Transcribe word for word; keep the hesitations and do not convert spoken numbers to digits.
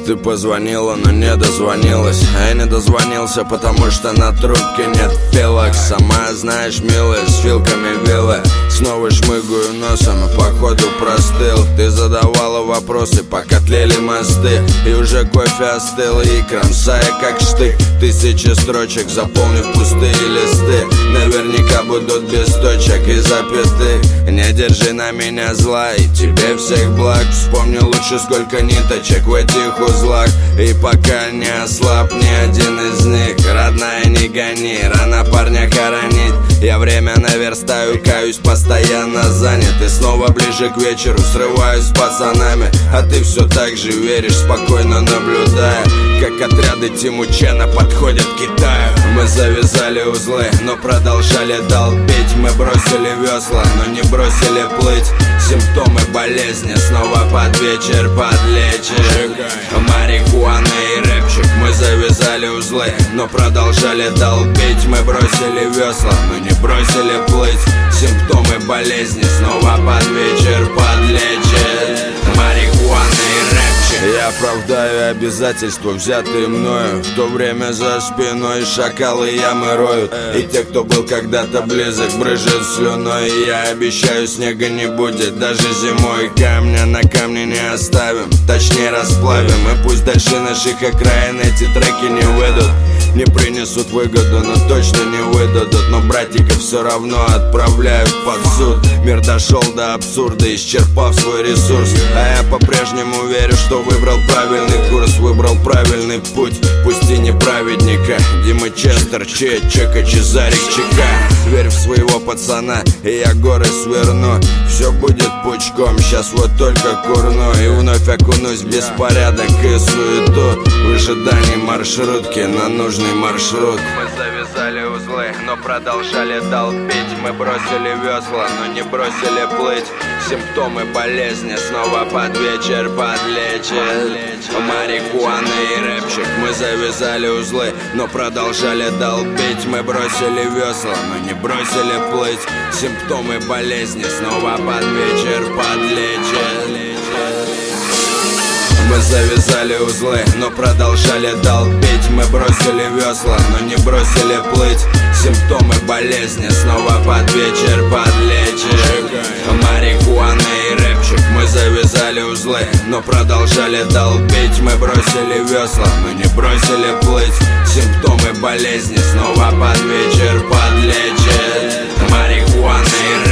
Ты позвонила, но не дозвонилась. А я не дозвонился, потому что на трубке нет пилок. Сама знаешь, милая, с вилками вилы. Снова шмыгаю носом и походу простыл. Ты задавала вопросы, пока тлели мосты. И уже кофе остыл, и кромсая как штык. Тысячи строчек, заполнив пустые листы. Наверняка будут без точек и запятых. Не держи на меня зла, и тебе всех благ. Вспомни лучше, сколько ниточек в этих узлах. И пока не ослаб ни один из них. Родная, не гони, рано парня хоронить. Я время наверстаю, каюсь, постоянно занят. И снова ближе к вечеру срываюсь с пацанами. А ты все так же веришь, спокойно наблюдая, как отряды Тимучена подходят к Китаю. Мы завязали узлы, но продолжали долбить. Мы бросили весла, но не бросили плыть. Симптомы болезни снова под вечер подлечишь. Марихуана и рэпчик. Мы завязали узлы, но продолжали долбить. Мы бросили весла, но не бросили плыть. Симптомы болезни снова под вечер подлечит. Марихуана и рэпчик. Я оправдаю обязательства, взятые мною. В то время за спиной шакалы ямы роют. И те, кто был когда-то близок, брызжет слюной. И я обещаю, снега не будет даже зимой. Камня на камне не оставим, точнее расплавим. И пусть дальше наших окраин эти треки не выйдут, не принесут выгоду, но точно не выдадут. Но братиков все равно отправляют под суд. Мир дошел до абсурда, исчерпав свой ресурс. А я по-прежнему верю, что выбрал правильный курс, выбрал правильный путь, пусть и не праведника. Дима Честер, Че, Чека, Чезарик, Чека. Верь в своего пацана, и я горы сверну. Все будет пучком, сейчас вот только курну. И вновь окунусь в беспорядок и суету, в ожидании маршрутки на нужный маршрут. Мы завязали узлы, но продолжали долбить. Мы бросили весла, но не бросили плыть. Симптомы болезни снова под вечер подлечит. Марихуана и рэпчик. Мы завязали узлы, но продолжали долбить. Мы бросили весла, но не бросили плыть. Симптомы болезни снова под вечер подлечит. Мы завязали узлы, но продолжали долбить. Мы бросили весла, но не бросили плыть. Симптомы болезни снова под вечер подлечит. Марихуана и рэпчик. Мы завязали узлы, но продолжали долбить. Мы бросили весла, но не бросили плыть. Симптомы болезни снова под вечер подлечит. Марихуана и рэпчик.